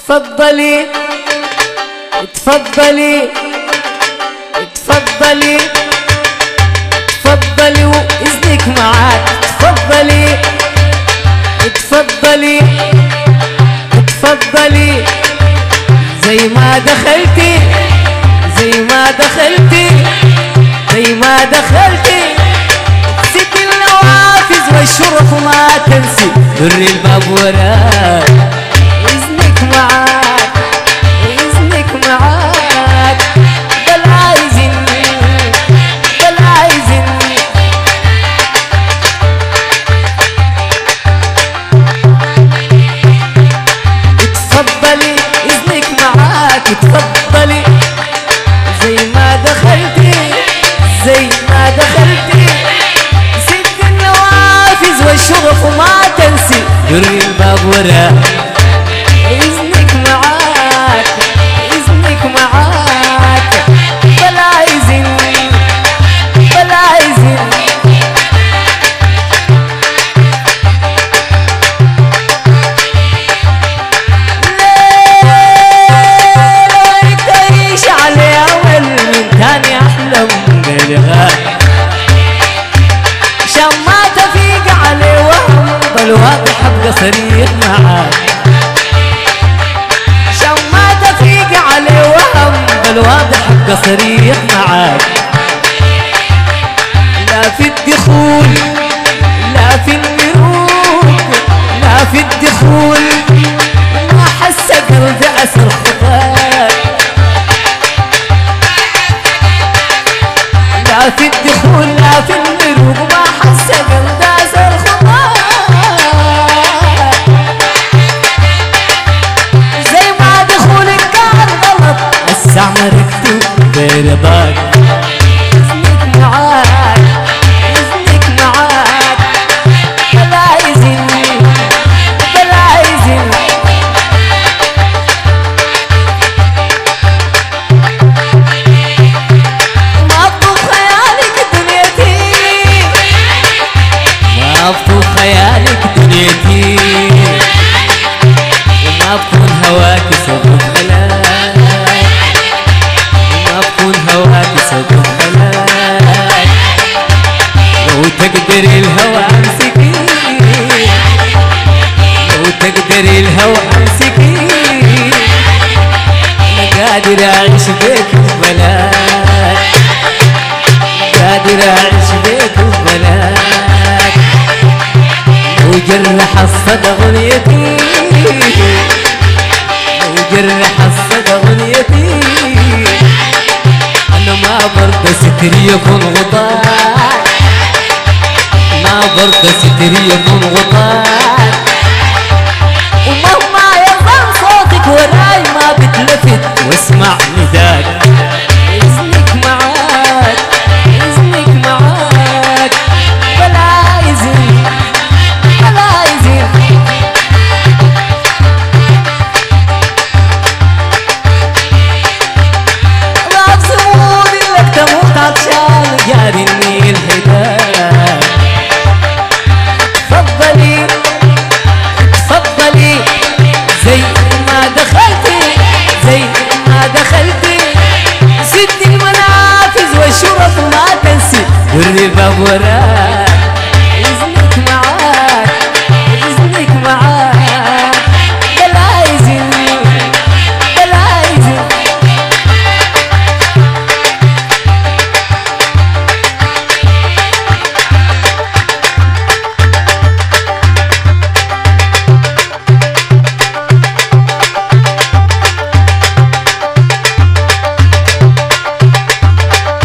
تفضلي تفضلي تفضلي تفضلي وإذنك معاك. تفضلي تفضلي تفضلي زي ما دخلتي زي ما دخلتي زي ما دخلتي ست النوافذ والشرف ما تنسي دري الباب وراك. إذنك معاك إذنك معاك بل عايزني بل عايزني. تفضلي إذنك معاك تفضلي زي ما دخلتي زي ما دخلتي ست النوافذ والشغف وما تنسي دري الباب وراك. إذنك معاك إذنك معاك بل عايزني بل عايزني. ليه تعيش على أول من تاني أحلم بالغاك عشان ما تفيق عليه وهم بل واضح أبقى صريح معاك. عشان ما تفيق عليه وهم بل واضح أبقى صريح معاك. لا في الدخول لا في المروق لا في الدخول ما حس قلبي أسر خطاك. لا في الدخول لا في المروق ما حس قلبي أسر خطاك. زي ما دخولك كان غلط السعمر اكتب برضاك. إذنك معاك إذنك معاك بل عايزني بل عايزني. ما أبطل خيالك دنيتي ما أبطل خيالك دنيتي وما بكون هواك سبب هلاك وما بكون هواك سبب هلاك. لو تقدري الهوى امسكي لو تقدري الهوى امسكي انا قادر اعيش بيك وبلاك قادر اعيش بيك وبلاك. لو جرح الصدى غنيتي لو جرح الصدى غنيتي انا ما برضى ستري يكون غطاك ما برضى ستري يكون غطاك. ومهما يظل صوتك وراي ما بتلفت واسمع نداك. إذنك معاك إذنك معاك بل عايزني بل عايزني. ضعف زمودي لك تموت عطشان جاري النيل هداك. تفضلي تفضلي زي ما دخلتي زي ما دخلتي ست المنافذ والشرف ما تنسي دري الباب وراك.